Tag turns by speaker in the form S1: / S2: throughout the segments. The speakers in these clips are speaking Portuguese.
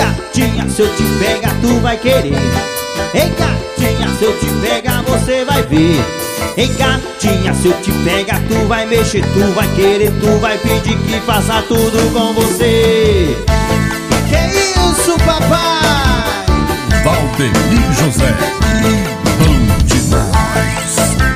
S1: gatinha, se eu te pegar tu vai querer. Ei gatinha, se eu te pegar você vai ver. Ei gatinha, se eu te pegar tu vai mexer, tu vai querer, tu vai pedir que faça tudo com você. Que isso, papai?
S2: Valdemir José, bom demais.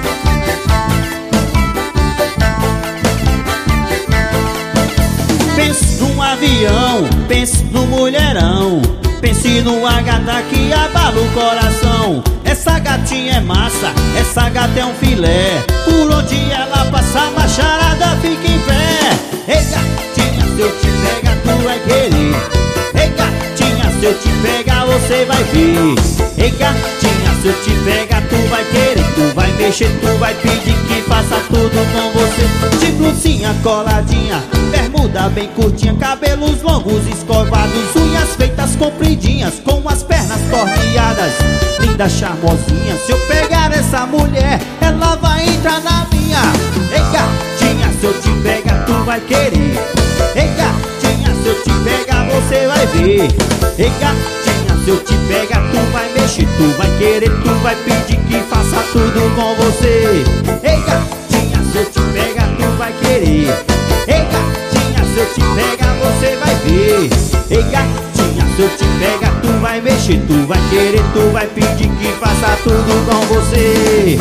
S1: Pense num avião, pense no mulherão, pense numa gata que abala o coração. Essa gatinha é massa, essa gata é um filé. Por onde ela passa, a macharada fica em pé. Ei gatinha, se eu te pegar tu vai querer. Ei gatinha, se eu te pegar você vai ver. Ei gatinha, se eu te pegar tu vai querer, tu vai mexer, tu vai pedir que faça tudo com você. De blusinha coladinha, bermuda bem curtinha, cabelos longos escovados, unhas feitas compridinhas, com as pernas torneadas, linda charmosinha. Se eu pegar essa mulher, ela vai entrar na minha. Ei gatinha, se eu te pegar tu vai querer. Ei gatinha, se eu te pegar você vai ver. Ei gatinha, se eu te pegar tu vai mexer, tu vai querer, tu vai pedir que faça tudo com você. Ei gatinha, se eu te pegar tu vai querer. Ei gatinha, se eu te pegar você vai ver. Ei gatinha, se eu te pegar tu vai mexer, tu vai querer, tu vai pedir que faça tudo com você.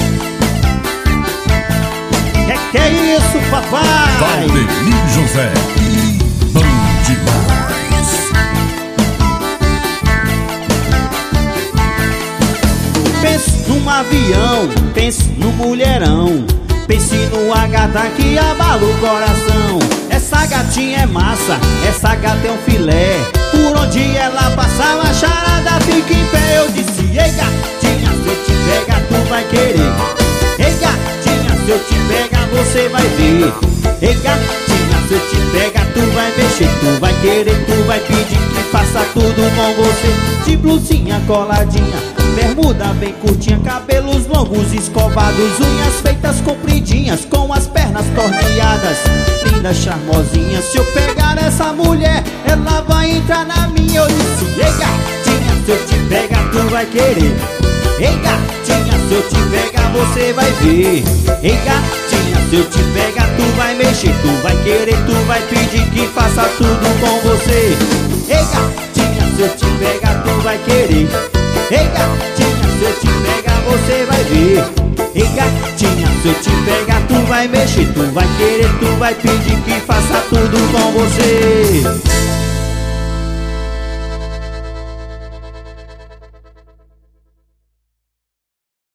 S1: Que é isso, papai?
S2: Valdemir José, bom demais.
S1: Pense num avião, pense no mulherão, pense numa gata que abala o coração. Essa gatinha é massa, essa gata é um filé. Por onde ela passa, a charada fica em pé. Eu disse, ei gatinha, se eu te pegar tu vai querer. Ei gatinha, se eu te pegar você vai ver. Ei gatinha, se eu te pegar tu vai mexer, tu vai querer, tu vai pedir que faça tudo com você. De blusinha coladinha, bermuda bem curtinha, cabelos longos escovados, unhas feitas compridinhas, com as pernas torneadas, linda charmosinha. Se eu pegar essa mulher, ela vai entrar na minha. Eu disse, ei gatinha, se eu te pegar tu vai querer. Ei gatinha, se eu te pegar você vai ver. Ei gatinha, se eu te pegar tu vai mexer, tu vai querer, tu vai pedir que faça tudo com você. Ei gatinha, se eu te pegar tu vai querer. Ei gatinha, se eu te pegar você vai ver. Ei gatinha, se eu te pegar tu vai mexer, tu vai querer, tu vai pedir que faça tudo com você.